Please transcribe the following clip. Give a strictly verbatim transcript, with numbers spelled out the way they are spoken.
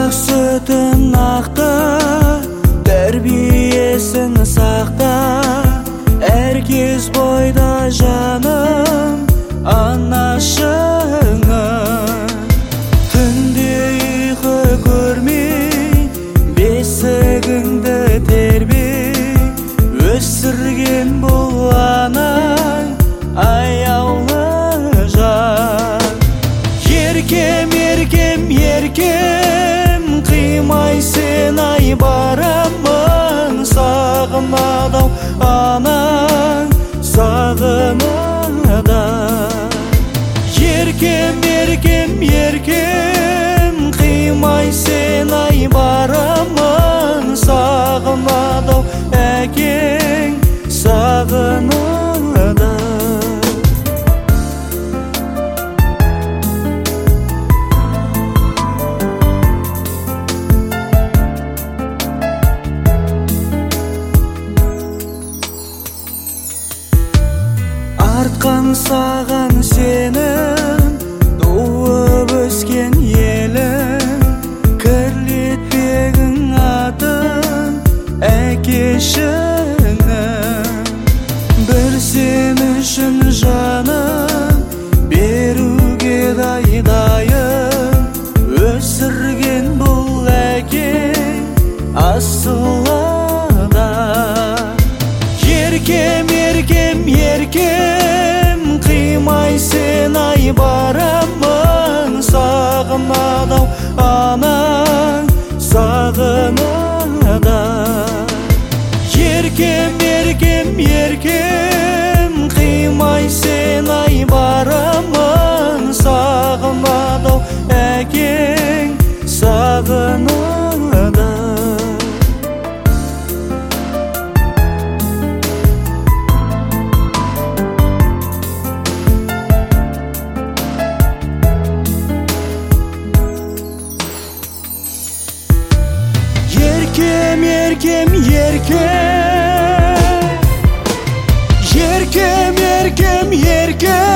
ақ сүтін ақты, тәрбиесін сақта, әркез бойда жаным анашыңа. Түнде ұйқы көрмей, бесігіңді тербей, өсірген бұл анаң аяулы жан. Еркем, еркем, еркем, қимай сен ай барамын, сағынады-ау анаң, сағынады. Еркем, еркем, еркем, қимай сен ай барамын, сағынады-ау әкең, сағынады. Артқан саған сенің туып өскен елің, кірлетпегің атын әкешіңнің. Бір сен үшін жанын беруге дайдайын, өсірген бұл әкең асылында. Еркем, еркем, еркем, қимай сен ай барамын, сағынады-ау анаң, сағынады. Еркем, еркем, еркем, қимай сен ай барамын, сағынады-ау әкең, сағынады. Еркем, еркем, еркем, еркем, еркем, еркем.